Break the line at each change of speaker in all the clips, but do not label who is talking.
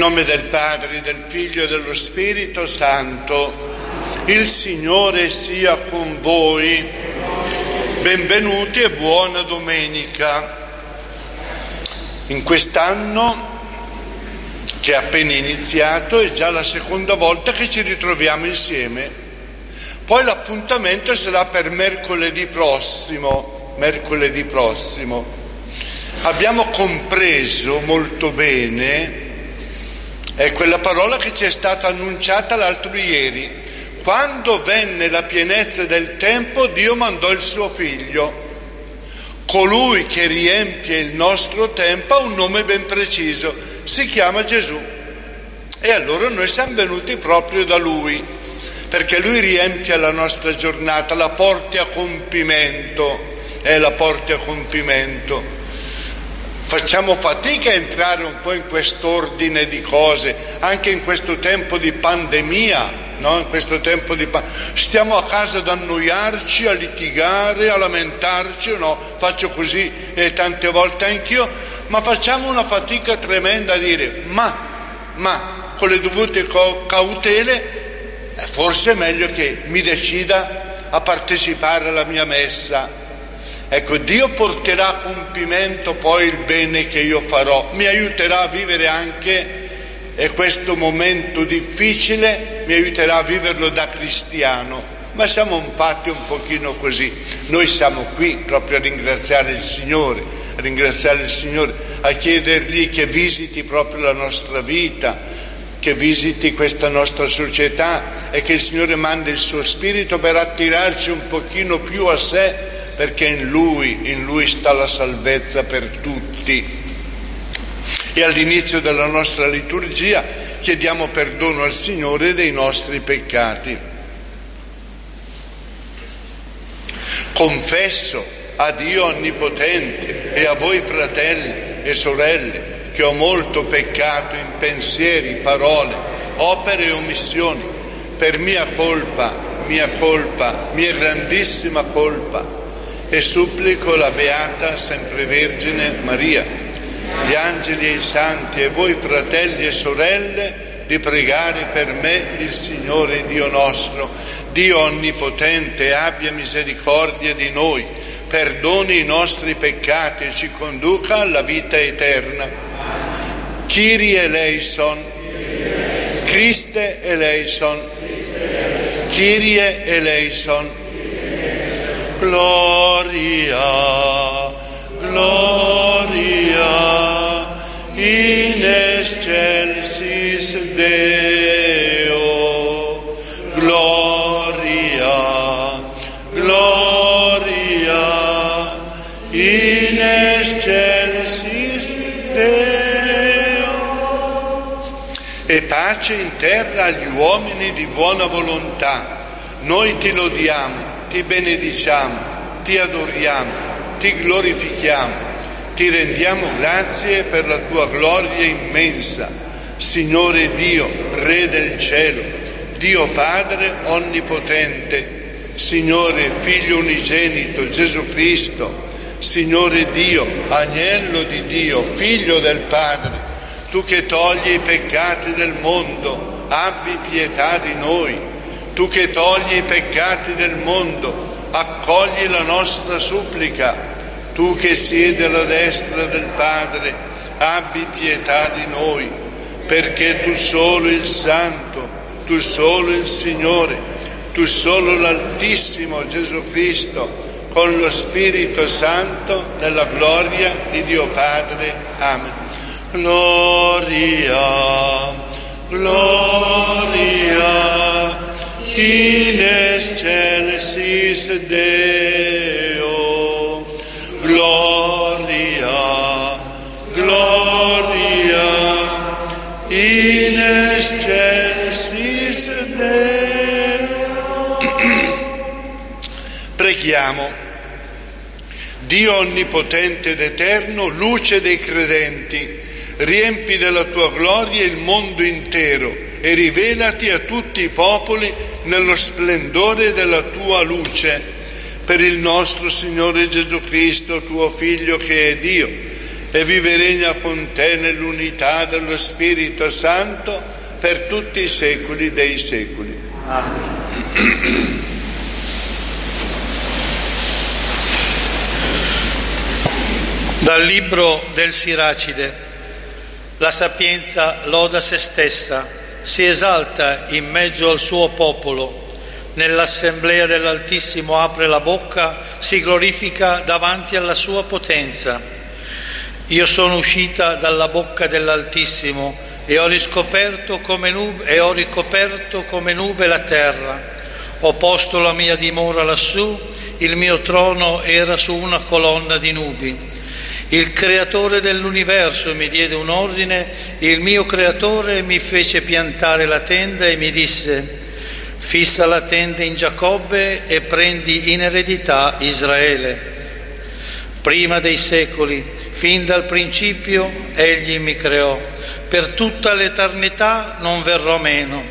nome del Padre, del Figlio e dello Spirito Santo. Il Signore sia con voi. Benvenuti e buona domenica. In quest'anno che è appena iniziato è già la seconda volta che ci ritroviamo insieme. Poi l'appuntamento sarà per mercoledì prossimo. Abbiamo compreso molto bene quella parola che ci è stata annunciata l'altro ieri. Quando venne la pienezza del tempo, Dio mandò il suo Figlio. Colui che riempie il nostro tempo ha un nome ben preciso, si chiama Gesù. E allora noi siamo venuti proprio da Lui, perché Lui riempie la nostra giornata, la porti a compimento. Facciamo fatica a entrare un po' in quest'ordine di cose, anche in questo tempo di pandemia. No, in questo tempo stiamo a casa ad annoiarci, a litigare, a lamentarci, no? Faccio così tante volte anch'io, ma facciamo una fatica tremenda a dire ma con le dovute cautele forse è meglio che mi decida a partecipare alla mia messa. Ecco, Dio porterà a compimento poi il bene che io farò, mi aiuterà a vivere anche questo momento difficile, mi aiuterà a viverlo da cristiano, ma siamo fatti un pochino così. Noi siamo qui proprio a ringraziare il Signore, a chiedergli che visiti proprio la nostra vita, che visiti questa nostra società e che il Signore mandi il suo Spirito per attirarci un pochino più a sé, perché in Lui sta la salvezza per tutti. E all'inizio della nostra liturgia chiediamo perdono al Signore dei nostri peccati. Confesso a Dio Onnipotente e a voi fratelli e sorelle che ho molto peccato in pensieri, parole, opere e omissioni, per mia grandissima colpa, e supplico la Beata Sempre Vergine Maria, gli angeli e i santi e voi fratelli e sorelle di pregare per me il Signore Dio nostro. Dio Onnipotente abbia misericordia di noi, perdoni i nostri peccati e ci conduca alla vita eterna. Kyrie eleison, Christe eleison, Kyrie eleison. Gloria in excelsis Deo, gloria in excelsis Deo. E pace in terra agli uomini di buona volontà. Noi ti lodiamo, ti benediciamo, ti adoriamo, ti glorifichiamo, ti rendiamo grazie per la tua gloria immensa, Signore Dio, Re del cielo, Dio Padre Onnipotente, Signore Figlio unigenito Gesù Cristo, Signore Dio, Agnello di Dio, Figlio del Padre, tu che togli i peccati del mondo, abbi pietà di noi, tu che togli i peccati del mondo, accogli la nostra supplica. Tu che siedi alla destra del Padre, abbi pietà di noi, perché tu solo il Santo, tu solo il Signore, tu solo l'Altissimo Gesù Cristo, con lo Spirito Santo, nella gloria di Dio Padre. Amen. Gloria in excelsis Deo, gloria in excelsis Deo. Preghiamo. Dio onnipotente ed eterno, luce dei credenti, riempi della tua gloria il mondo intero e rivelati a tutti i popoli nello splendore della tua luce. Per il nostro Signore Gesù Cristo, tuo Figlio che è Dio, e vive e regna con te nell'unità dello Spirito Santo per tutti i secoli dei secoli. Amen.
Dal libro del Siracide. La sapienza loda se stessa, si esalta in mezzo al suo popolo. Nell'assemblea dell'Altissimo apre la bocca, si glorifica davanti alla sua potenza. Io sono uscita dalla bocca dell'Altissimo e ho ricoperto come nube la terra. Ho posto la mia dimora lassù, il mio trono era su una colonna di nubi. Il creatore dell'universo mi diede un ordine, il mio creatore mi fece piantare la tenda e mi disse: fissa la tenda in Giacobbe e prendi in eredità Israele. Prima dei secoli, fin dal principio, egli mi creò, per tutta l'eternità non verrò meno.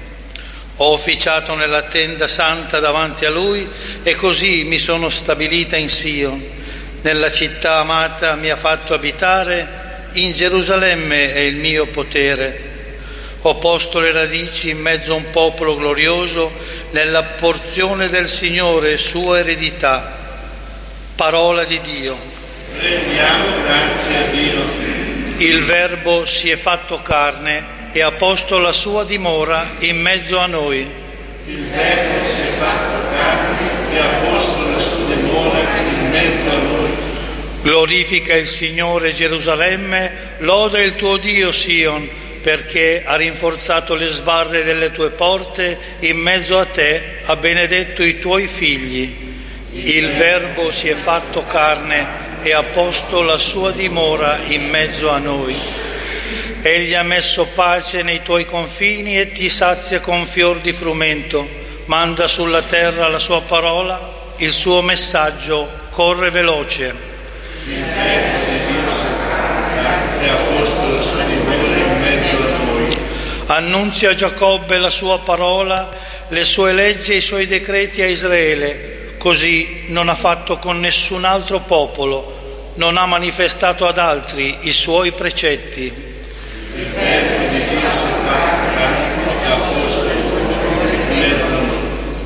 Ho officiato nella tenda santa davanti a lui e così mi sono stabilita in Sion. Nella città amata mi ha fatto abitare, in Gerusalemme è il mio potere. Ho posto le radici in mezzo a un popolo glorioso, nella porzione del Signore, sua eredità. Parola di Dio.
Rendiamo grazie a Dio.
Il Verbo si è fatto carne e ha posto la sua dimora in mezzo a noi.
Il Verbo si è fatto carne e ha posto la sua dimora in mezzo a noi.
Glorifica il Signore Gerusalemme, loda il tuo Dio Sion, perché ha rinforzato le sbarre delle tue porte, in mezzo a te ha benedetto i tuoi figli. Il Verbo si è fatto carne e ha posto la sua dimora in mezzo a noi. Egli ha messo pace nei tuoi confini e ti sazia con fior di frumento. Manda sulla terra la sua parola, il suo messaggio corre veloce.
Il Verbo di Dio si è fatto carne e ha posto la sua dimora in mezzo a noi.
Annunzia a Giacobbe la sua parola, le sue leggi e i suoi decreti a Israele. Così non ha fatto con nessun altro popolo, non ha manifestato ad altri i suoi precetti.
Il Verbo di Dio si è fatto carne e ha posto la sua dimora in mezzo a noi.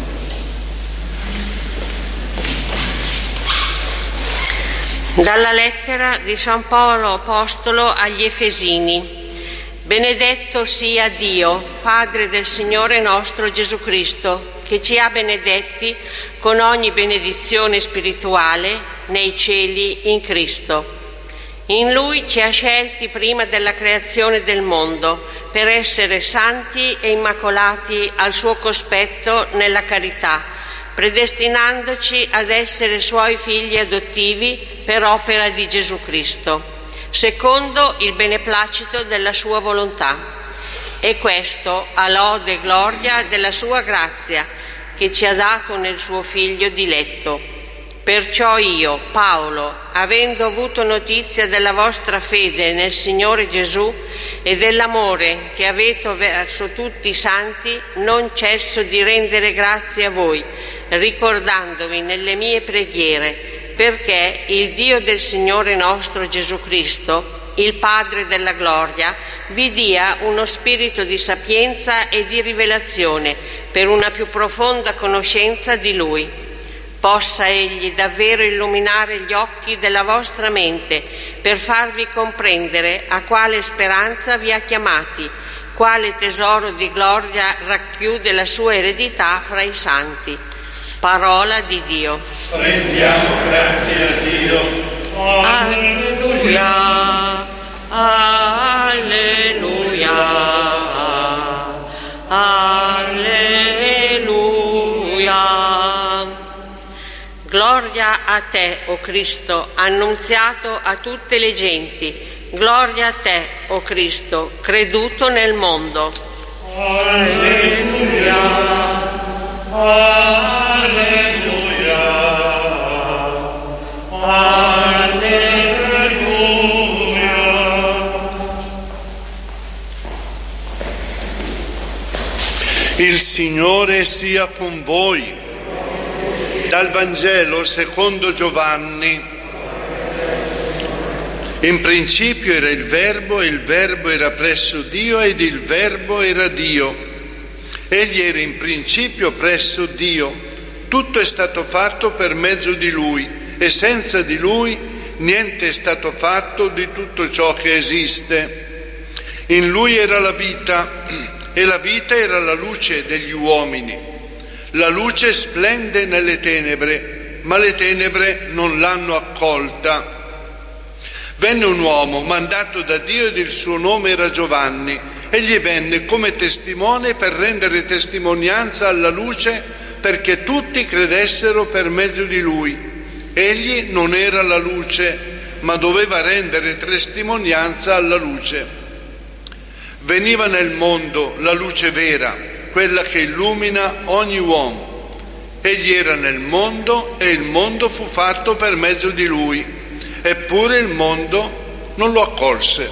Dalla lettera di San Paolo Apostolo agli Efesini. Benedetto sia Dio, Padre del Signore nostro Gesù Cristo, che ci ha benedetti con ogni benedizione spirituale nei cieli in Cristo. In Lui ci ha scelti prima della creazione del mondo per essere santi e immacolati al suo cospetto nella carità, predestinandoci ad essere Suoi figli adottivi per opera di Gesù Cristo, secondo il beneplacito della Sua volontà. E questo a lode e gloria della Sua grazia, che ci ha dato nel Suo Figlio diletto. Perciò io, Paolo, avendo avuto notizia della vostra fede nel Signore Gesù e dell'amore che avete verso tutti i santi, non cesso di rendere grazie a voi, ricordandovi nelle mie preghiere, perché il Dio del Signore nostro Gesù Cristo, il Padre della gloria, vi dia uno spirito di sapienza e di rivelazione per una più profonda conoscenza di Lui. Possa Egli davvero illuminare gli occhi della vostra mente per farvi comprendere a quale speranza vi ha chiamati, quale tesoro di gloria racchiude la sua eredità fra i santi. Parola di Dio.
Rendiamo grazie a Dio.
Alleluia, alleluia, alleluia. Gloria a te, o Cristo, annunziato a tutte le genti. Gloria a te, o Cristo, creduto nel mondo.
Alleluia. Alleluia, alleluia.
Il Signore sia con voi. Dal Vangelo secondo Giovanni. In principio era il Verbo, e il Verbo era presso Dio, ed il Verbo era Dio. Egli era in principio presso Dio. Tutto è stato fatto per mezzo di Lui, e senza di Lui niente è stato fatto di tutto ciò che esiste. In Lui era la vita, e la vita era la luce degli uomini. La luce splende nelle tenebre, ma le tenebre non l'hanno accolta. Venne un uomo mandato da Dio ed il suo nome era Giovanni. Egli venne come testimone per rendere testimonianza alla luce, perché tutti credessero per mezzo di lui. Egli non era la luce, ma doveva rendere testimonianza alla luce. Veniva nel mondo la luce vera, quella che illumina ogni uomo. Egli era nel mondo e il mondo fu fatto per mezzo di lui. Eppure il mondo non lo accolse.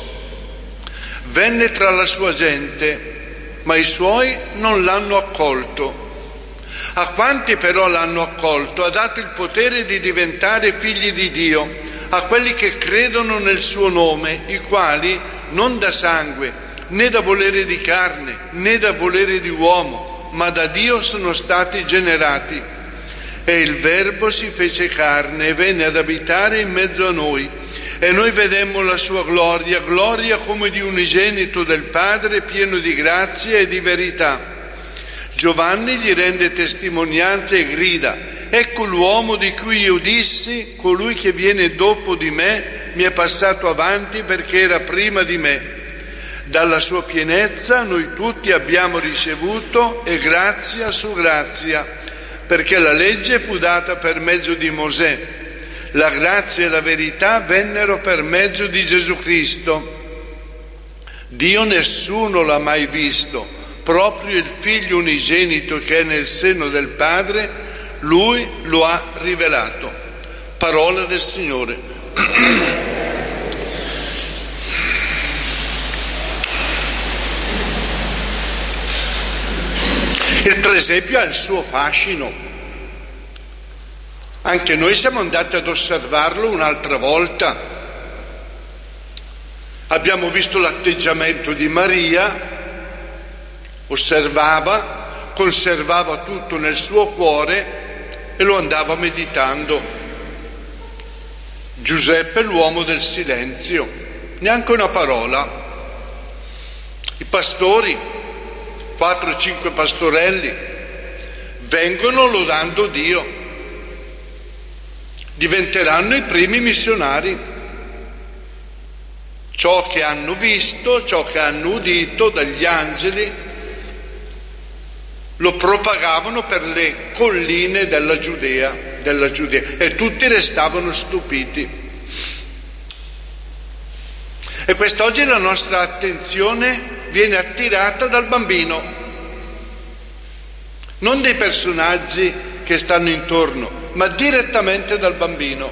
Venne tra la sua gente, ma i suoi non l'hanno accolto. A quanti però l'hanno accolto ha dato il potere di diventare figli di Dio, a quelli che credono nel suo nome, i quali non da sangue, né da volere di carne, né da volere di uomo, ma da Dio sono stati generati. E il Verbo si fece carne e venne ad abitare in mezzo a noi. E noi vedemmo la sua gloria, gloria come di unigenito del Padre, pieno di grazia e di verità. Giovanni gli rende testimonianza e grida: ecco l'uomo di cui io dissi, colui che viene dopo di me mi è passato avanti perché era prima di me. Dalla sua pienezza noi tutti abbiamo ricevuto e grazia su grazia, perché la legge fu data per mezzo di Mosè, la grazia e la verità vennero per mezzo di Gesù Cristo. Dio nessuno l'ha mai visto, proprio il Figlio unigenito che è nel seno del Padre, Lui lo ha rivelato. Parola del Signore. Il presepio ha il suo fascino. Anche noi siamo andati ad osservarlo un'altra volta. Abbiamo visto l'atteggiamento di Maria, osservava, conservava tutto nel suo cuore e lo andava meditando. Giuseppe, l'uomo del silenzio, neanche una parola. I pastori, 4-5 pastorelli, vengono lodando Dio, diventeranno i primi missionari. Ciò che hanno visto, ciò che hanno udito dagli angeli, lo propagavano per le colline della Giudea, e tutti restavano stupiti. E quest'oggi la nostra attenzione viene attirata dal bambino, non dei personaggi che stanno intorno, ma direttamente dal bambino.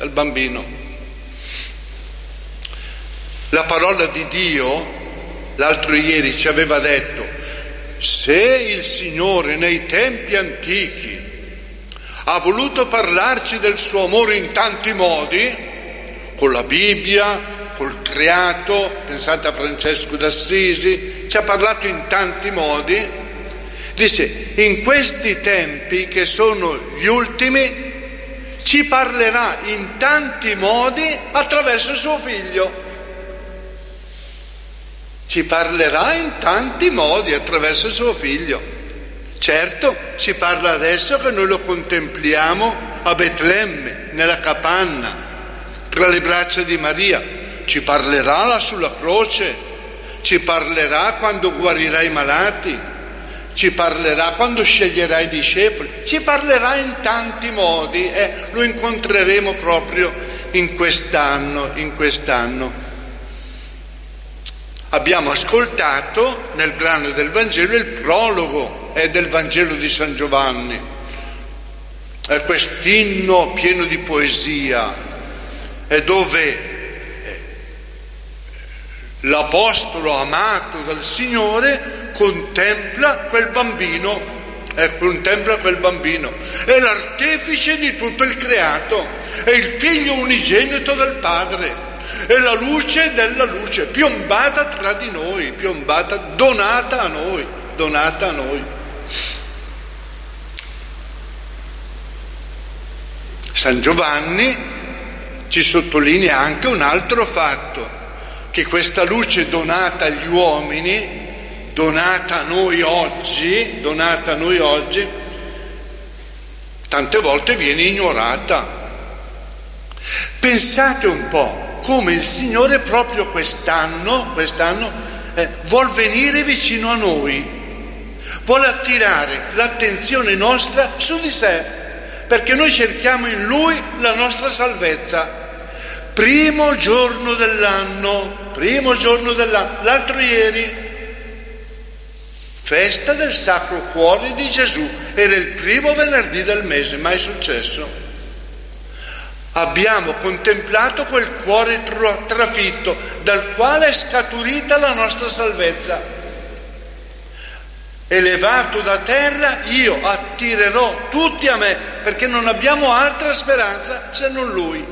La parola di Dio, l'altro ieri ci aveva detto: se il Signore nei tempi antichi ha voluto parlarci del suo amore in tanti modi, con la Bibbia, col creato, pensate a Francesco d'Assisi, ci ha parlato in tanti modi, dice: in questi tempi che sono gli ultimi ci parlerà in tanti modi attraverso suo figlio. Ci parlerà in tanti modi attraverso suo figlio. Certo, ci parla adesso che noi lo contempliamo a Betlemme, nella capanna, tra le braccia di Maria. Ci parlerà là sulla croce, ci parlerà quando guarirà i malati, ci parlerà quando sceglierà i discepoli, ci parlerà in tanti modi, lo incontreremo proprio in quest'anno. Abbiamo ascoltato nel brano del Vangelo il prologo del Vangelo di San Giovanni, quest'inno pieno di poesia, dove l'apostolo amato dal Signore contempla quel bambino, è l'artefice di tutto il creato, è il figlio unigenito del Padre, è la luce della luce, piombata tra di noi, piombata, donata a noi, donata a noi. San Giovanni ci sottolinea anche un altro fatto, che questa luce donata agli uomini, donata a noi oggi, tante volte viene ignorata. Pensate un po' come il Signore proprio quest'anno vuol venire vicino a noi, vuole attirare l'attenzione nostra su di sé, perché noi cerchiamo in Lui la nostra salvezza. Primo giorno dell'anno, l'altro ieri, festa del Sacro Cuore di Gesù, era il primo venerdì del mese, mai successo. Abbiamo contemplato quel cuore trafitto dal quale è scaturita la nostra salvezza. Elevato da terra, io attirerò tutti a me, perché non abbiamo altra speranza se non Lui.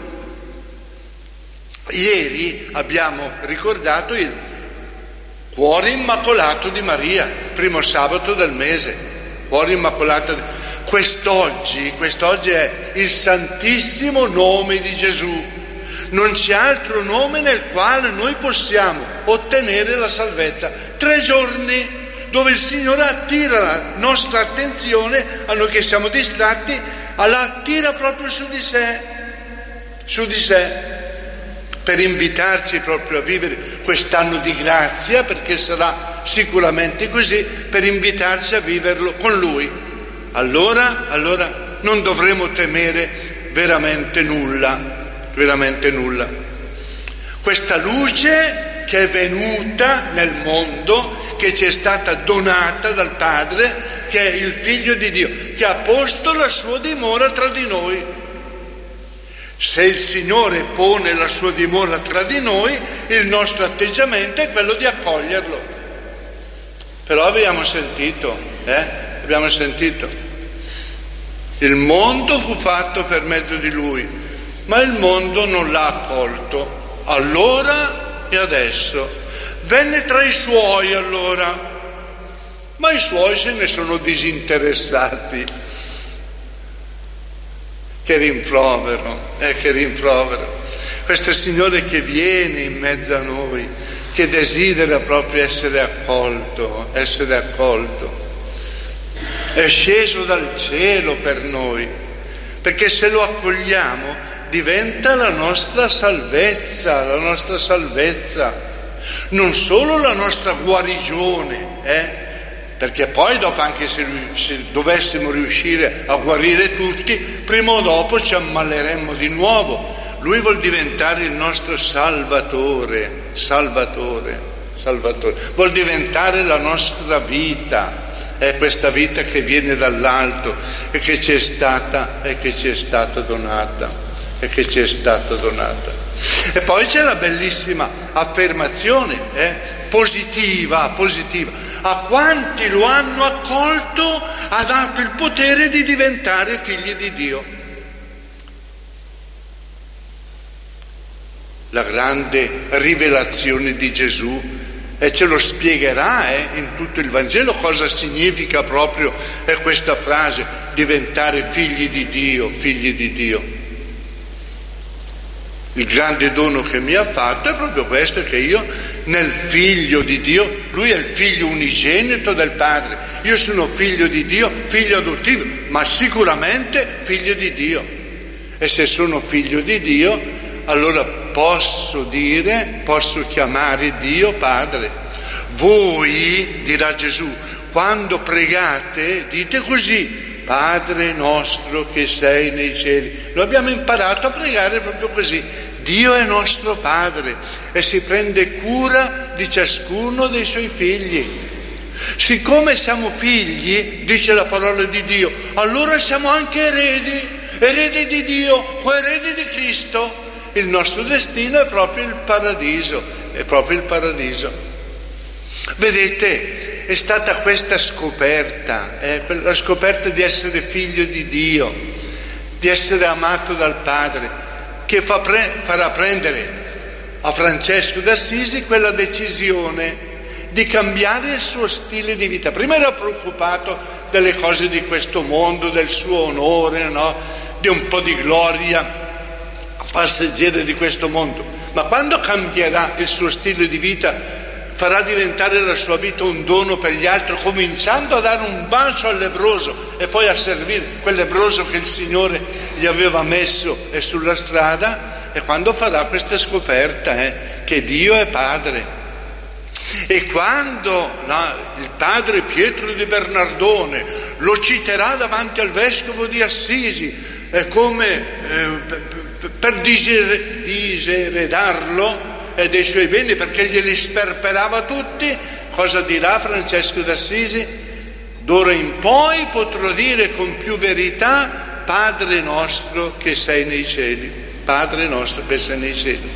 Ieri abbiamo ricordato il Cuore Immacolato di Maria, primo sabato del mese, Cuore Immacolato. Quest'oggi è il Santissimo Nome di Gesù. Non c'è altro nome nel quale noi possiamo ottenere la salvezza. 3 giorni dove il Signore attira la nostra attenzione, a noi che siamo distratti, la attira proprio su di sé, per invitarci proprio a vivere quest'anno di grazia, perché sarà sicuramente così, per invitarci a viverlo con Lui. Allora non dovremo temere veramente nulla. Questa luce che è venuta nel mondo, che ci è stata donata dal Padre, che è il Figlio di Dio, che ha posto la sua dimora tra di noi. Se il Signore pone la sua dimora tra di noi, il nostro atteggiamento è quello di accoglierlo. Però abbiamo sentito, il mondo fu fatto per mezzo di Lui, ma il mondo non l'ha accolto. Allora e adesso venne tra i Suoi ma i Suoi se ne sono disinteressati. Che rimprovero. Questo Signore che viene in mezzo a noi, che desidera proprio essere accolto. È sceso dal cielo per noi, perché se lo accogliamo diventa la nostra salvezza, non solo la nostra guarigione, perché poi dopo, anche se dovessimo riuscire a guarire tutti, prima o dopo ci ammaleremmo di nuovo. Lui vuol diventare il nostro Salvatore, vuol diventare la nostra vita. È questa vita che viene dall'alto e che ci è stata donata. E poi c'è la bellissima affermazione positiva. A quanti lo hanno accolto ha dato il potere di diventare figli di Dio. La grande rivelazione di Gesù, e ce lo spiegherà in tutto il Vangelo cosa significa proprio questa frase, diventare figli di Dio. Il grande dono che mi ha fatto è proprio questo, che io nel Figlio di Dio, Lui è il Figlio unigenito del Padre, io sono figlio di Dio, figlio adottivo, ma sicuramente figlio di Dio. E se sono figlio di Dio, allora posso chiamare Dio Padre. Voi, dirà Gesù, quando pregate dite così: Padre nostro che sei nei cieli. Noi abbiamo imparato a pregare proprio così. Dio è nostro Padre e si prende cura di ciascuno dei Suoi figli. Siccome siamo figli, dice la parola di Dio, allora siamo anche eredi di Dio, coeredi di Cristo. Il nostro destino è proprio il paradiso, Vedete, è stata questa scoperta, la scoperta di essere figlio di Dio, di essere amato dal Padre, che farà prendere a Francesco d'Assisi quella decisione di cambiare il suo stile di vita. Prima era preoccupato delle cose di questo mondo, del suo onore, no? Di un po' di gloria passeggera di questo mondo, ma quando cambierà il suo stile di vita, farà diventare la sua vita un dono per gli altri, cominciando a dare un bacio al lebbroso e poi a servire quel lebbroso che il Signore gli aveva messo sulla strada. E quando farà questa scoperta che Dio è Padre, e quando il padre Pietro di Bernardone lo citerà davanti al vescovo di Assisi come per diseredarlo dei suoi beni, perché glieli sperperava tutti, cosa dirà Francesco d'Assisi? D'ora in poi potrò dire con più verità: Padre nostro che sei nei cieli. Padre nostro che sei nei cieli.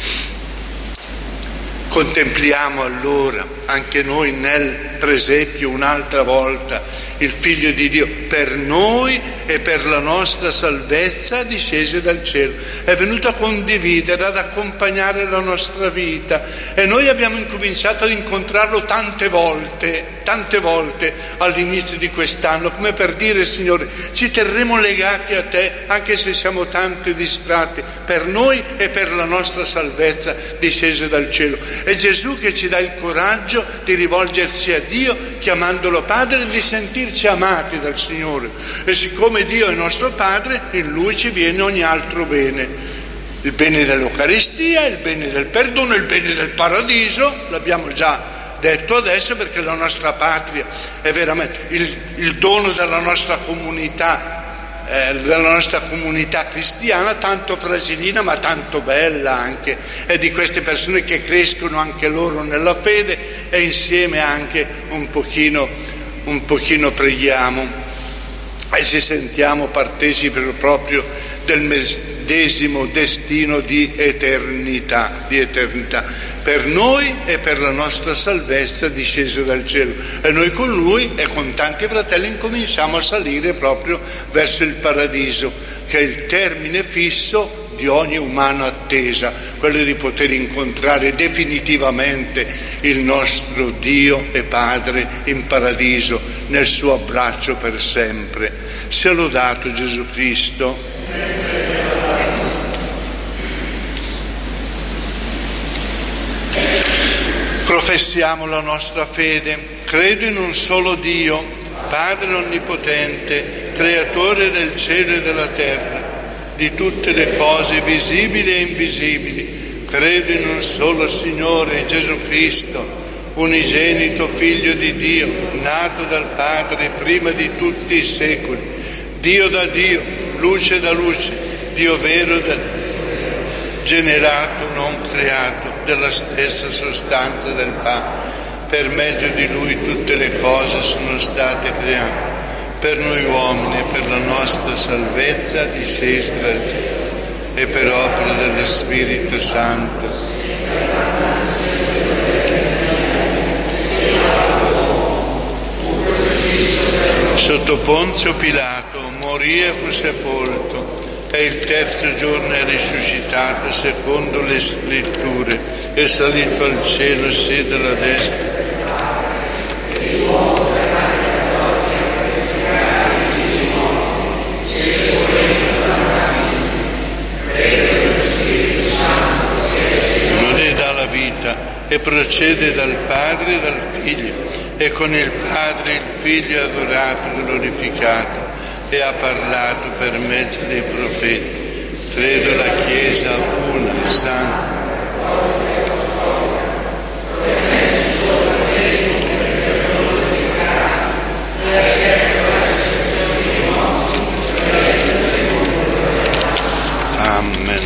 Contempliamo allora anche noi nel presepio un'altra volta il Figlio di Dio, per noi e per la nostra salvezza discese dal cielo, è venuto a condividere, ad accompagnare la nostra vita, e noi abbiamo incominciato ad incontrarlo tante volte all'inizio di quest'anno, come per dire: Signore, ci terremo legati a te anche se siamo tanto distratti, per noi e per la nostra salvezza discese dal cielo. È Gesù che ci dà il coraggio di rivolgerci a Dio chiamandolo Padre e di sentirci amati dal Signore. E siccome Dio è nostro Padre, in Lui ci viene ogni altro bene: il bene dell'Eucaristia, il bene del perdono, il bene del paradiso. L'abbiamo già detto adesso, perché la nostra patria è veramente il dono della nostra comunità cristiana, tanto fragilina ma tanto bella anche, e di queste persone che crescono anche loro nella fede, e insieme anche un pochino preghiamo e ci sentiamo partecipi proprio del medesimo destino di eternità, per noi e per la nostra salvezza disceso dal cielo. E noi con Lui e con tanti fratelli incominciamo a salire proprio verso il paradiso, che è il termine fisso di ogni umana attesa, quello di poter incontrare definitivamente il nostro Dio e Padre in paradiso, nel suo abbraccio per sempre. Sia lodato Gesù Cristo. Professiamo la nostra fede. Credo in un solo Dio, Padre onnipotente, creatore del cielo e della terra, di tutte le cose visibili e invisibili. Credo in un solo Signore Gesù Cristo, unigenito Figlio di Dio, nato dal Padre prima di tutti i secoli, Dio da Dio, luce da luce, Dio vero da generato, non creato, della stessa sostanza del Padre. Per mezzo di Lui tutte le cose sono state create, per noi uomini e per la nostra salvezza discese dal cielo, e per opera dello Spirito Santo. Sotto Ponzio Pilato morì e fu sepolto, e il terzo giorno è risuscitato secondo le scritture, è salito al cielo, siede alla destra. Non è dalla vita, e procede dal Padre e dal Figlio, e con il Padre il Figlio è adorato, glorificato, e ha parlato per mezzo dei profeti. Credo alla Chiesa una, santa. Amen.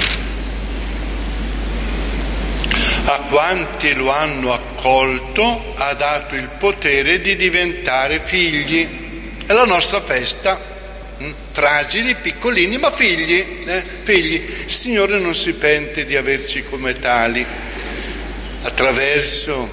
A quanti lo hanno accolto ha dato il potere di diventare figli. È la nostra festa. Fragili, piccolini, ma figli. Il Signore non si pente di averci come tali. Attraverso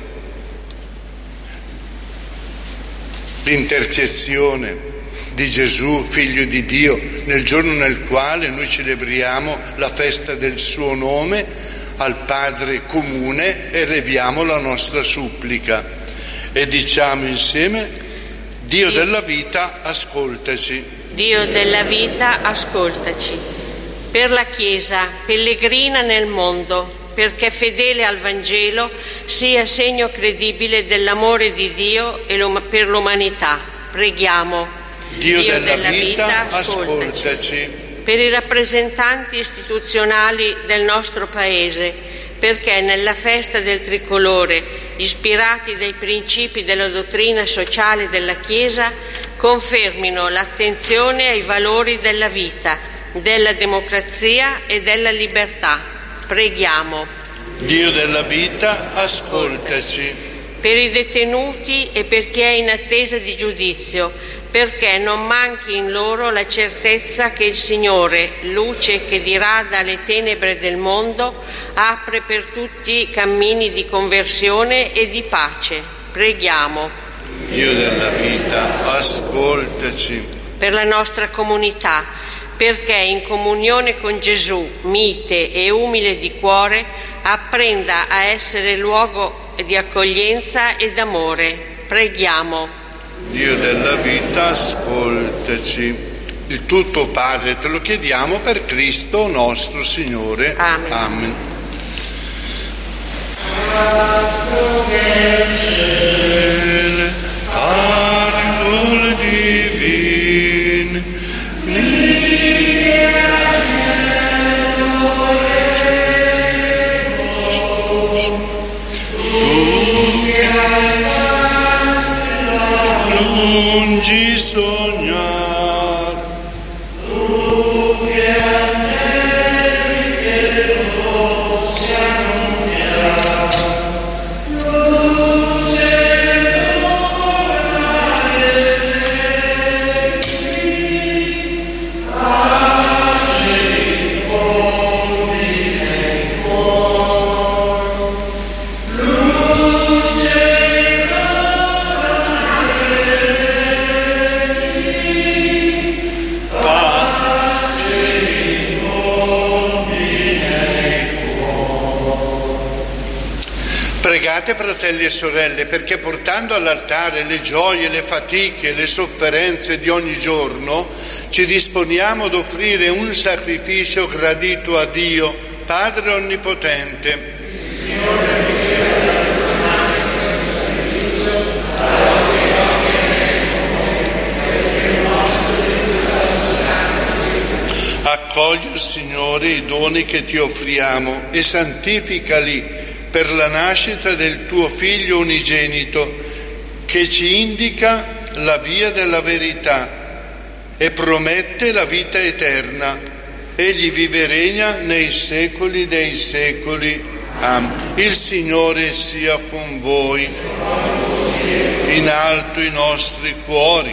l'intercessione di Gesù, Figlio di Dio, nel giorno nel quale noi celebriamo la festa del suo nome, al Padre comune e eleviamo la nostra supplica e diciamo insieme: Dio della vita, ascoltaci.
Dio della vita, ascoltaci. Per la Chiesa, pellegrina nel mondo, perché fedele al Vangelo sia segno credibile dell'amore di Dio e per l'umanità. Preghiamo.
Dio della vita, ascoltaci.
Per i rappresentanti istituzionali del nostro Paese, perché nella festa del tricolore, ispirati dai principi della dottrina sociale della Chiesa, confermino l'attenzione ai valori della vita, della democrazia e della libertà. Preghiamo.
Dio della vita, ascoltaci.
Per i detenuti e per chi è in attesa di giudizio, perché non manchi in loro la certezza che il Signore, luce che dirada le tenebre del mondo, apre per tutti i cammini di conversione e di pace. Preghiamo.
Dio della vita, ascoltaci.
Per la nostra comunità, perché in comunione con Gesù, mite e umile di cuore, apprenda a essere luogo di accoglienza ed amore. Preghiamo.
Dio della vita, ascoltaci. Il tutto, Padre, te lo chiediamo per Cristo nostro Signore.
Amen.
Amen. Parole divine, lungi sognar, tu che angeli che si annunziano, luce Pregate, fratelli e sorelle, perché portando all'altare le gioie, le fatiche, le sofferenze di ogni giorno, ci disponiamo ad offrire un sacrificio gradito a Dio, Padre Onnipotente. Accogli, Signore, i doni che ti offriamo e santificali per la nascita del tuo Figlio unigenito, che ci indica la via della verità e promette la vita eterna. Egli vive e regna nei secoli dei secoli. Amen. Il Signore sia con voi. In alto i nostri cuori.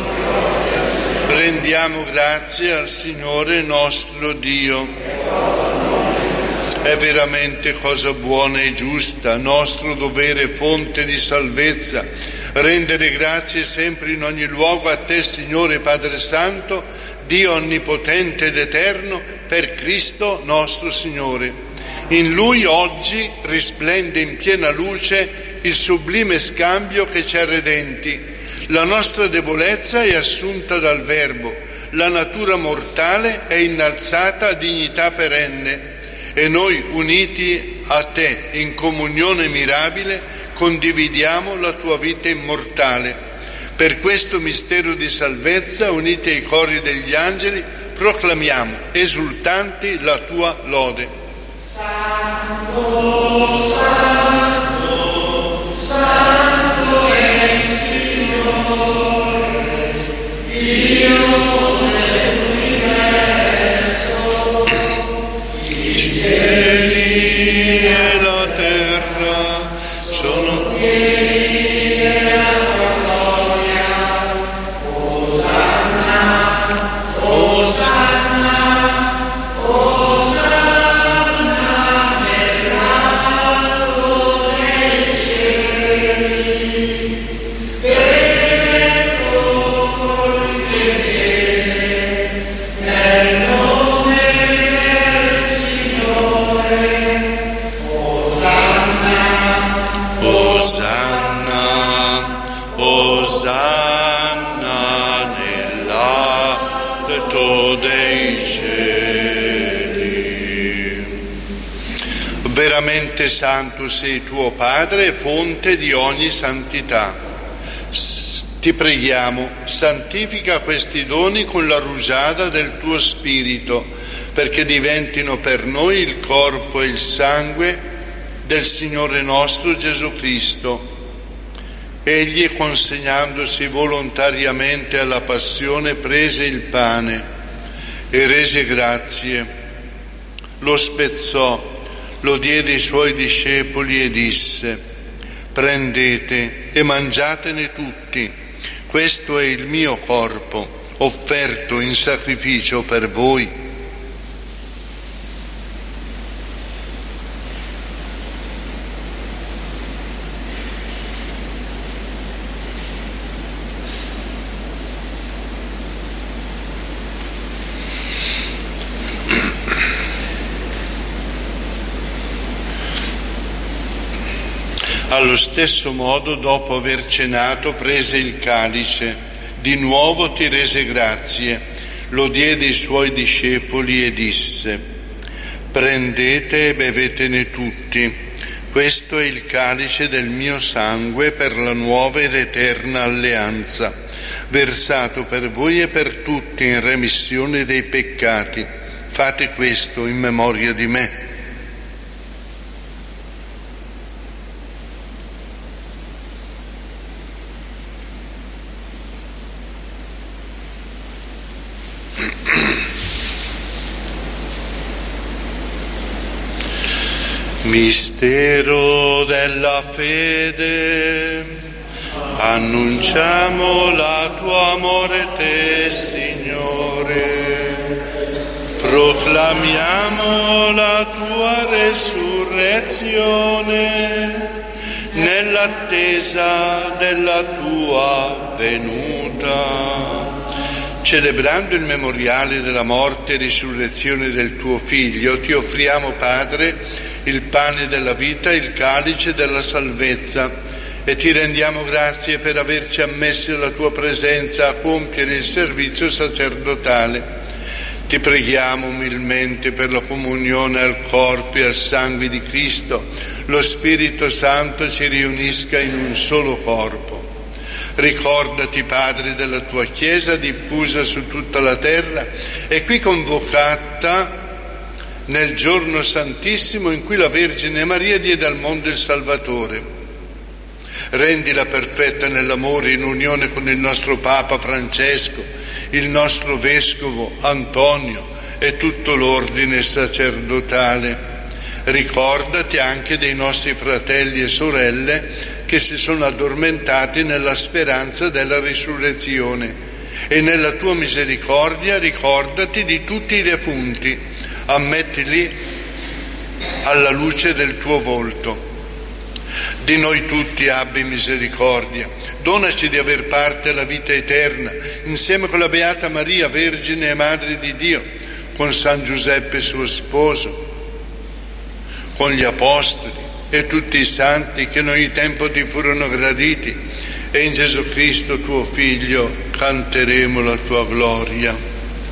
Rendiamo grazie al Signore nostro Dio. È veramente cosa buona e giusta, nostro dovere e fonte di salvezza, rendere grazie sempre in ogni luogo a te, Signore Padre Santo, Dio onnipotente ed eterno, per Cristo nostro Signore. In Lui oggi risplende in piena luce il sublime scambio che ci ha redenti. La nostra debolezza è assunta dal Verbo, la natura mortale è innalzata a dignità perenne. E noi, uniti a te in comunione mirabile, condividiamo la tua vita immortale. Per questo mistero di salvezza, uniti ai cori degli angeli, proclamiamo esultanti la tua lode. Santo, Santo, Santo è il Signore, Dio. I cieli e la terra sono pieni della tua gloria. Osanna, Osanna, Osanna nell'alto dei cieli. Benedetto colui che viene nel nome del Signore. cielo dei cieli. Veramente santo sei tuo Padre, fonte di ogni santità. Ti preghiamo, santifica questi doni con la rugiada del tuo Spirito, perché diventino per noi il corpo e il sangue del Signore nostro Gesù Cristo. Egli, consegnandosi volontariamente alla passione, prese il pane e rese grazie, lo spezzò, lo diede ai suoi discepoli e disse: prendete e mangiatene tutti, questo è il mio corpo, offerto in sacrificio per voi. Allo stesso modo, dopo aver cenato, prese il calice, di nuovo ti rese grazie, lo diede ai suoi discepoli e disse: prendete e bevetene tutti, questo è il calice del mio sangue per la nuova ed eterna alleanza, versato per voi e per tutti in remissione dei peccati. Fate questo in memoria di me. Mistero della fede, annunciamo la tua amore te, Signore, proclamiamo la tua resurrezione nell'attesa della tua venuta. Celebrando il memoriale della morte e risurrezione del tuo Figlio, ti offriamo, Padre, il pane della vita, il calice della salvezza, e ti rendiamo grazie per averci ammessi alla tua presenza a compiere il servizio sacerdotale. Ti preghiamo umilmente per la comunione al corpo e al sangue di Cristo. Lo Spirito Santo ci riunisca in un solo corpo. Ricordati, Padre, della tua Chiesa diffusa su tutta la terra e qui convocata nel giorno santissimo in cui la Vergine Maria diede al mondo il Salvatore. Rendila perfetta nell'amore, in unione con il nostro Papa Francesco, il nostro Vescovo Antonio e tutto l'ordine sacerdotale. Ricordati anche dei nostri fratelli e sorelle che si sono addormentati nella speranza della risurrezione, e nella tua misericordia ricordati di tutti i defunti. Ammettili alla luce del tuo volto. Di noi tutti abbi misericordia. Donaci di aver parte alla vita eterna, insieme con la Beata Maria, Vergine e Madre di Dio, con San Giuseppe suo sposo, con gli Apostoli e tutti i santi che in ogni tempo ti furono graditi, e in Gesù Cristo tuo Figlio canteremo la tua gloria.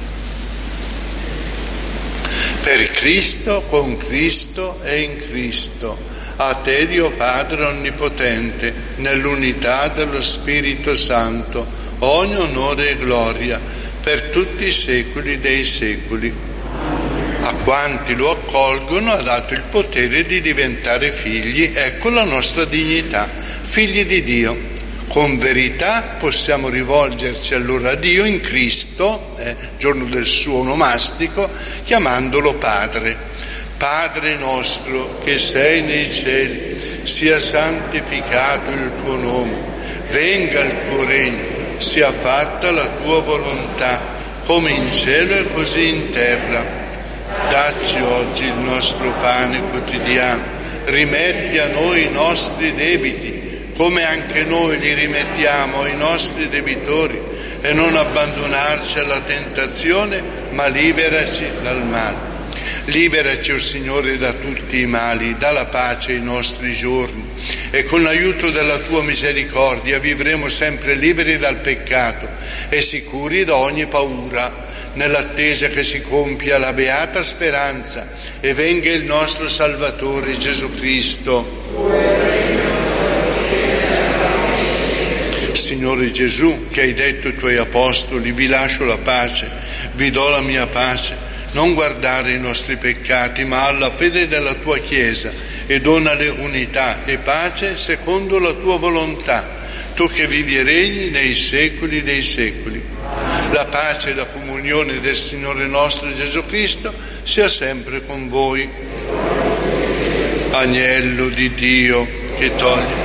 Per Cristo, con Cristo e in Cristo, a te Dio Padre Onnipotente, nell'unità dello Spirito Santo, ogni onore e gloria per tutti i secoli dei secoli. A quanti lo accolgono ha dato il potere di diventare figli, ecco la nostra dignità, figli di Dio. Con verità possiamo rivolgerci allora a Dio in Cristo, giorno del suo onomastico, chiamandolo Padre. Padre nostro che sei nei cieli, sia santificato il tuo nome, venga il tuo regno, sia fatta la tua volontà, come in cielo e così in terra. Dacci oggi il nostro pane quotidiano, rimetti a noi i nostri debiti, come anche noi li rimettiamo ai nostri debitori, e non abbandonarci alla tentazione, ma liberaci dal male. Liberaci, o Signore, da tutti i mali, dà la pace ai nostri giorni, e con l'aiuto della tua misericordia vivremo sempre liberi dal peccato e sicuri da ogni paura, nell'attesa che si compia la beata speranza e venga il nostro Salvatore Gesù Cristo. Signore Gesù, che hai detto ai tuoi apostoli: vi lascio la pace, vi do la mia pace, non guardare i nostri peccati, ma alla fede della tua Chiesa, e donale unità e pace secondo la tua volontà, tu che vivi e regni nei secoli dei secoli. La pace e la comunione del Signore nostro Gesù Cristo sia sempre con voi. Agnello di Dio che toglie.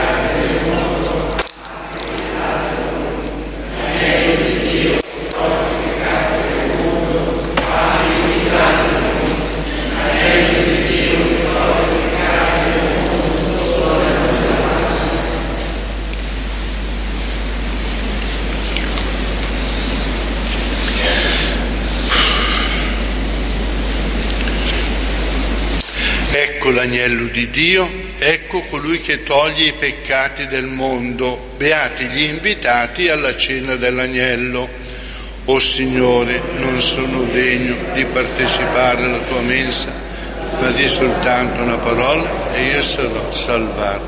Ecco l'agnello di Dio, ecco colui che toglie i peccati del mondo. Beati gli invitati alla cena dell'agnello. O Signore, non sono degno di partecipare alla tua mensa, ma di soltanto una parola e io sarò salvato.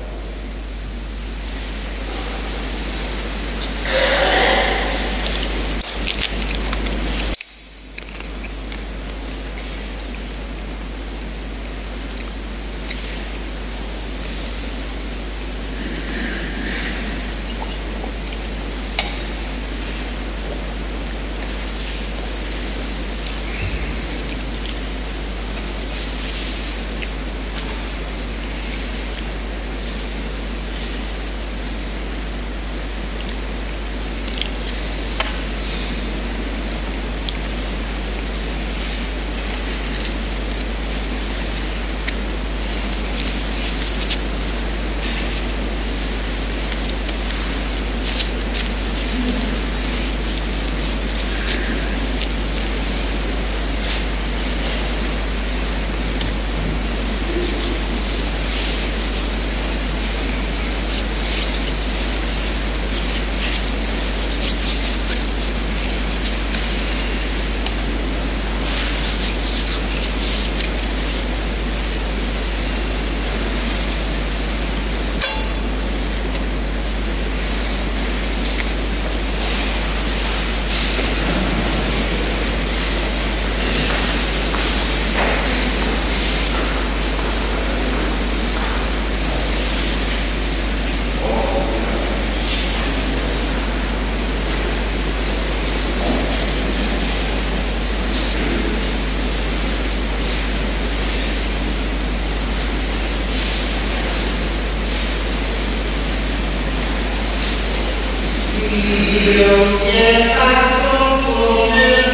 Dio si è fatto come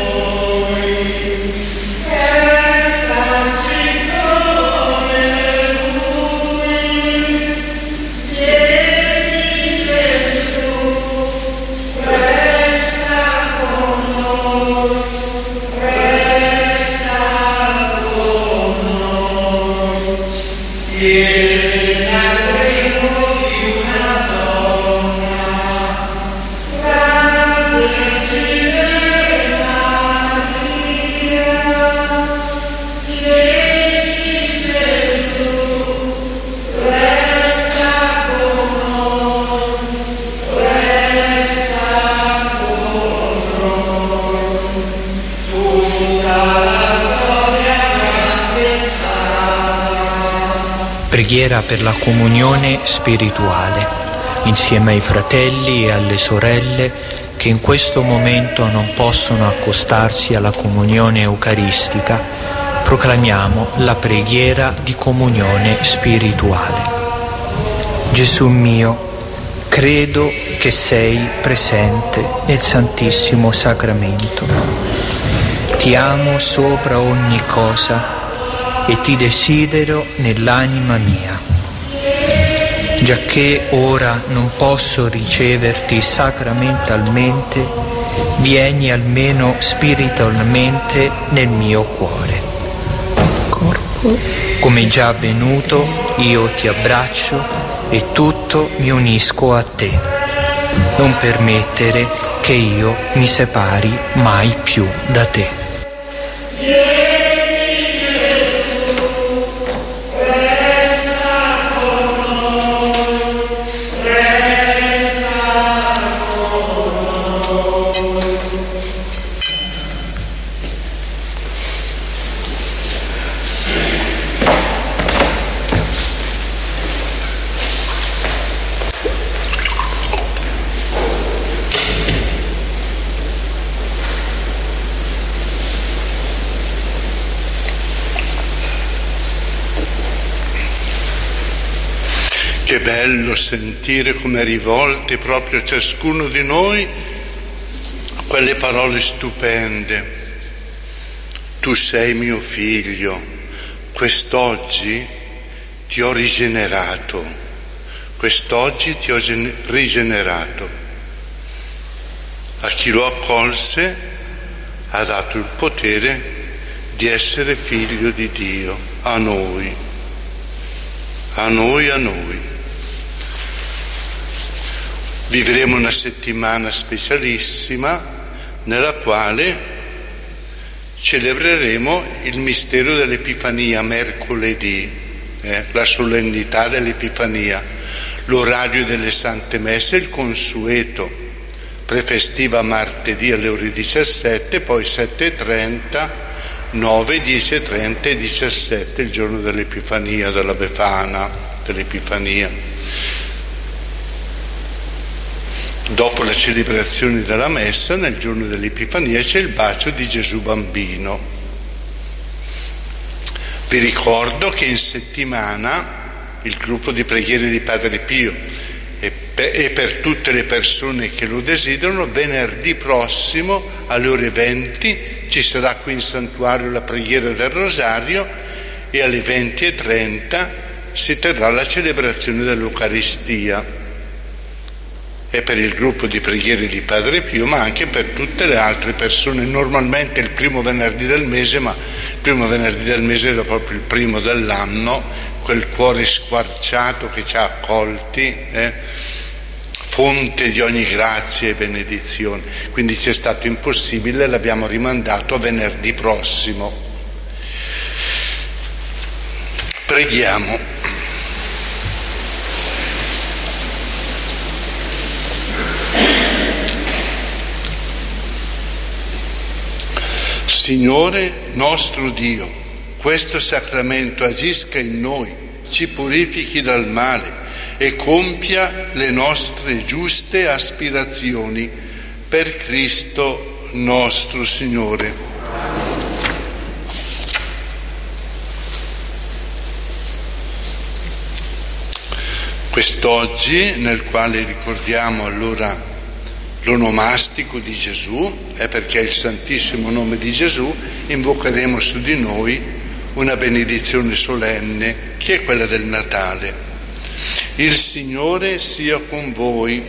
noi, per farci come Lui. Vieni Gesù, resta con noi, resta con noi. Vieni al regno di una donna.
Preghiera per la comunione spirituale, insieme ai fratelli e alle sorelle che in questo momento non possono accostarsi alla comunione eucaristica, proclamiamo la preghiera di comunione spirituale. Gesù mio, credo che sei presente nel Santissimo Sacramento. Ti amo sopra ogni cosa e ti desidero nell'anima mia. Giacché ora non posso riceverti sacramentalmente, vieni almeno spiritualmente nel mio cuore. Corpo. Come già avvenuto, io ti abbraccio e tutto mi unisco a te. non permettere che io mi separi mai più da te.
Che bello sentire come rivolte proprio a ciascuno di noi quelle parole stupende. Tu sei mio figlio, quest'oggi ti ho rigenerato, quest'oggi ti ho rigenerato. A chi lo accolse ha dato il potere di essere figlio di Dio, a noi, a noi, a noi. Vivremo una settimana specialissima nella quale celebreremo il mistero dell'Epifania, mercoledì, la solennità dell'Epifania, l'orario delle Sante Messe, il consueto, prefestiva martedì alle ore 17, poi 7:30, 9, 10:30 e 17, il giorno dell'Epifania, della Befana, dell'Epifania. Dopo la celebrazione della Messa, nel giorno dell'Epifania, c'è il bacio di Gesù bambino. Vi ricordo che in settimana il gruppo di preghiere di Padre Pio e per tutte le persone che lo desiderano, venerdì prossimo alle ore 20 ci sarà qui in santuario la preghiera del Rosario e alle 20:30 si terrà la celebrazione dell'Eucaristia. E per il gruppo di preghiere di Padre Pio, ma anche per tutte le altre persone. Normalmente il primo venerdì del mese, ma il primo venerdì del mese era proprio il primo dell'anno, quel cuore squarciato che ci ha accolti, fonte di ogni grazia e benedizione. Quindi ci è stato impossibile, l'abbiamo rimandato a venerdì prossimo. Preghiamo. Signore nostro Dio, questo sacramento agisca in noi, ci purifichi dal male e compia le nostre giuste aspirazioni per Cristo nostro Signore. Quest'oggi, nel quale ricordiamo allora l'onomastico di Gesù, perché è il Santissimo Nome di Gesù, invocheremo su di noi una benedizione solenne che è quella del Natale. Il Signore sia con voi.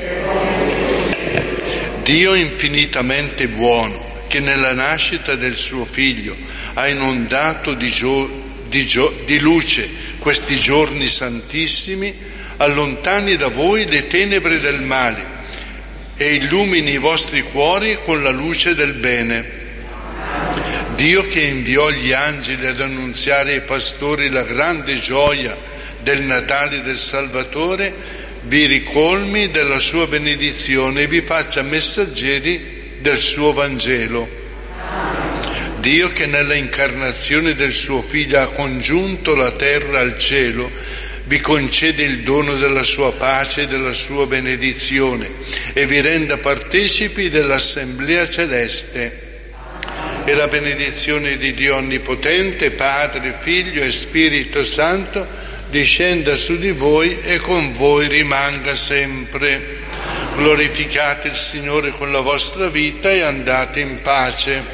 Dio infinitamente buono, che nella nascita del suo Figlio ha inondato di luce questi giorni santissimi, allontani da voi le tenebre del male e illumini i vostri cuori con la luce del bene. Dio che inviò gli angeli ad annunziare ai pastori la grande gioia del Natale del Salvatore, vi ricolmi della sua benedizione e vi faccia messaggeri del suo Vangelo. Dio che nella incarnazione del suo Figlio ha congiunto la terra al cielo, vi concede il dono della sua pace e della sua benedizione e vi renda partecipi dell'assemblea celeste. E la benedizione di Dio Onnipotente, Padre, Figlio e Spirito Santo, discenda su di voi e con voi rimanga sempre. Glorificate il Signore con la vostra vita e andate in pace.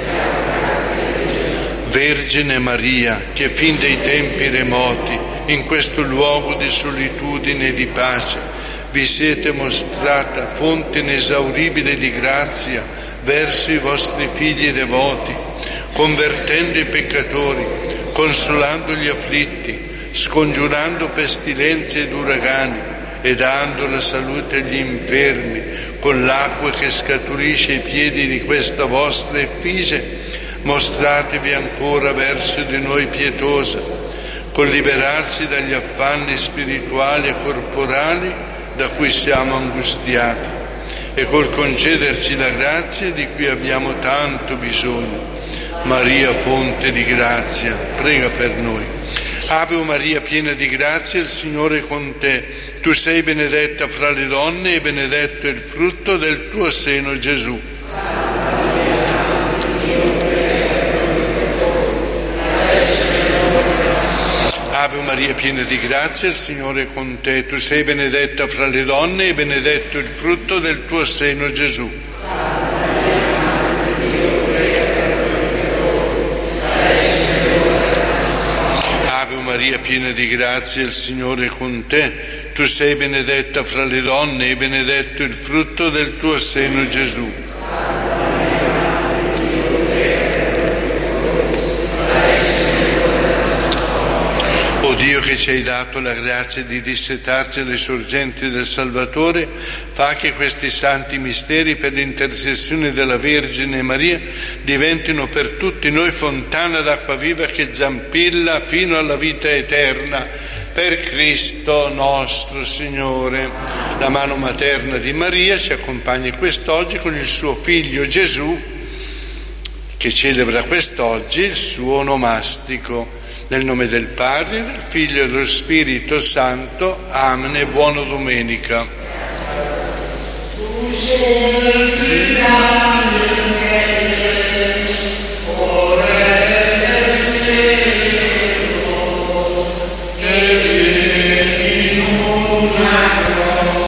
Vergine Maria, che fin dai tempi remoti, in questo luogo di solitudine e di pace, vi siete mostrata fonte inesauribile di grazia verso i vostri figli devoti, convertendo i peccatori, consolando gli afflitti, scongiurando pestilenze ed uragani e dando la salute agli infermi, con l'acqua che scaturisce ai piedi di questa vostra effigie, mostratevi ancora verso di noi pietosa, col liberarsi dagli affanni spirituali e corporali da cui siamo angustiati e col concederci la grazia di cui abbiamo tanto bisogno. Maria, fonte di grazia, prega per noi. Ave Maria, piena di grazia, il Signore è con te. Tu sei benedetta fra le donne e benedetto è il frutto del tuo seno, Gesù. Ave Maria, piena di grazia, il Signore è con te. Tu sei benedetta fra le donne e benedetto è il frutto del tuo seno, Gesù. Ave Maria, piena di grazia, il Signore è con te. Tu sei benedetta fra le donne e benedetto il frutto del tuo seno, Gesù. O Dio, che ci hai dato la grazia di dissetarci alle sorgenti del Salvatore, fa che questi santi misteri, per l'intercessione della Vergine Maria, diventino per tutti noi fontana d'acqua viva che zampilla fino alla vita eterna. Per Cristo nostro Signore. La mano materna di Maria ci accompagna quest'oggi con il suo figlio Gesù, che celebra quest'oggi il suo onomastico. Nel nome del Padre, del Figlio e dello Spirito Santo. Amen e buona domenica.
Tu sei